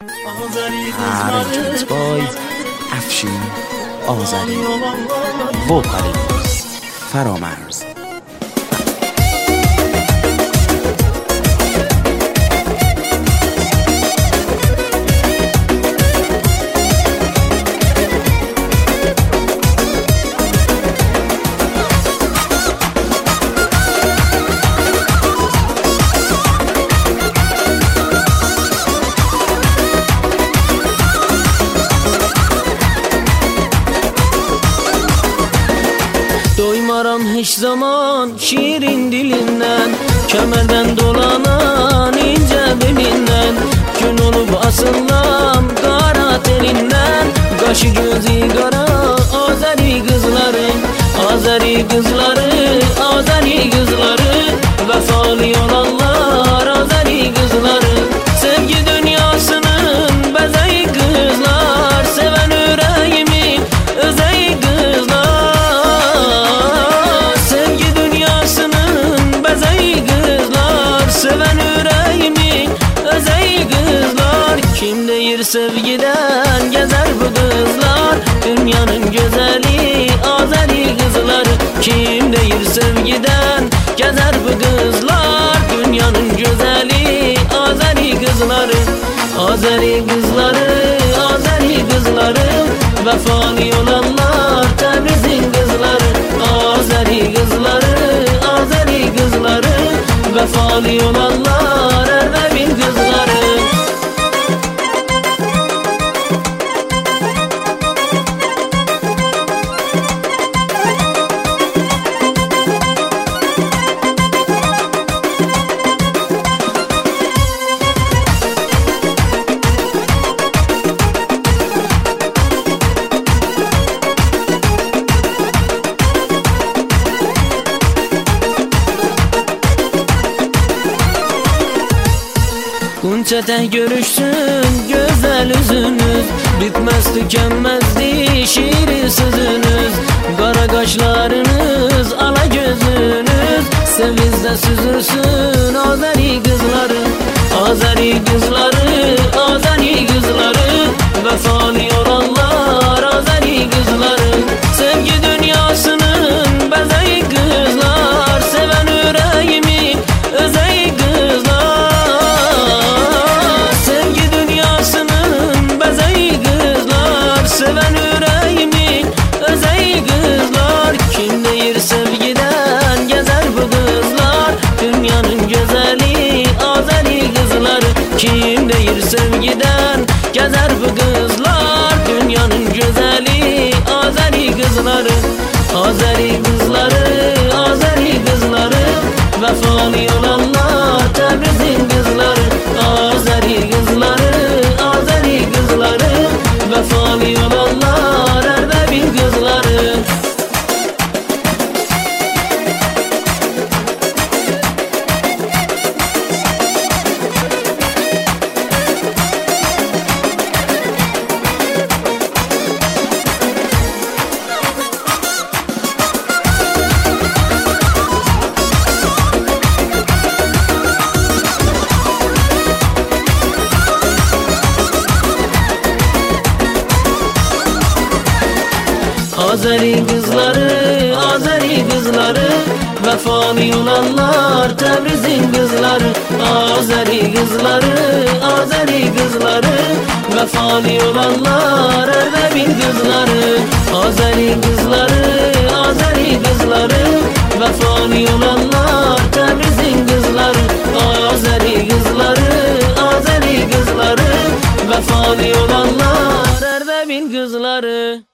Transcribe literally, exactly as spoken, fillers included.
Arranged by Afshin Azari. Vocals فرامرز. Doymaram hiç zaman şiirin dilinden, kemerden dolanan ince belinden. Gün olup asıllam kara telinden, kaşı gözü kara Azeri kızları, Azeri kızları, Azeri kızları. Vefalı olanlar Azeri kızları, sevgi dünyasının bezeyi kızlar. Seven yüreğimin özeyi kızlar, seven yüreğimin özeyi kızlar. Kim deyir sevgiden gezer bu kızlar, dünyanın güzeli Azeri kızları. Kim deyir sevgiden gezer bu kızlar, dünyanın güzeli Azeri kızları. Azeri kızları, Azeri kızları, vefalı olanlar Tebriz'in kızları. Azeri kızları, Azeri kızları, vefalı olanlar Erdebil kızları. Gunçete görüşsün güzel yüzünüz, bitmez tükenmezdi şiiri sözünüz. Kara kaşlarınız, ala gözünüz, sevizde süzülsün Azeri kızları. Azeri kızları, Azeri kızları, vefalı olanlar Azeri kızları. Sevgi dünyasının bezeyi kızlar, seven yüreğimin özeyi kızlar. Seven yüreğimin özeyi kızlar. Kim deyir sevgiden gezer bu kızlar, dünyanın güzeli Azeri kızları. Kim deyir sevgiden gezer bu kızlar, dünyanın güzeli Azeri kızları. Azeri kızları, Azeri kızları, vefalı olanlar Tebriz'in kızları. Azeri kızları, Azeri kızları, vefalı olanlar Erdebil kızları. Azeri kızları, Azeri kızları, vefalı olanlar Tebriz'in kızları. Azeri kızları, Azeri kızları, vefalı olanlar Erdebil kızları. Azeri kızları, Azeri kızları, vefalı olanlar Tebriz'in kızları. Azeri kızları, Azeri kızları, vefalı olanlar Erdebil kızları.